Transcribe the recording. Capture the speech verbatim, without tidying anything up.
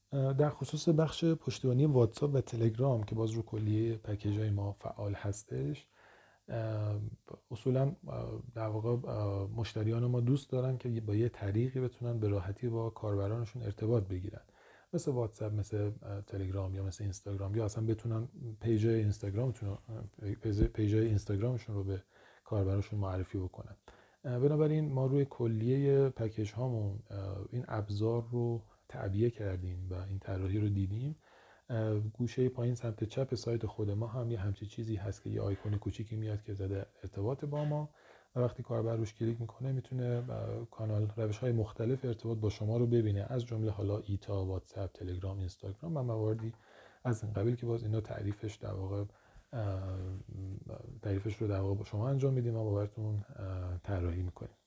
در خصوص بخش پشتیبانی واتساپ و تلگرام که باز رو کلیه پکیج‌های ما فعال هستش، اصولا در واقع مشتریان ما دوست دارن که با یه طریقی بتونن به راحتی با کاربرانشون ارتباط بگیرن، مثل واتساپ، مثل تلگرام یا مثل اینستاگرام، یا اصلا بتونن پیج اینستاگرامشون پیج اینستاگرامشون رو به کاربرانشون معرفی بکنن. بنابراین ما روی کلیه پکیج هامون این ابزار رو تعبیه کردیم و این طراحی رو دیدیم. گوشه پایین سمت چپ سایت خود ما هم یه همچی چیزی هست که یه آیکون کوچیکی میاد که زده ارتباط با ما، و وقتی کاربر روش کلیک میکنه میتونه کانال روش های مختلف ارتباط با شما رو ببینه، از جمله حالا ایتا، واتساپ، تلگرام، اینستاگرام و مواردی از این قبیل که باز اینا تعریفش در واقع تعریفش رو در واقع با شما انجام میدیم و با براتون طراحی میکنیم.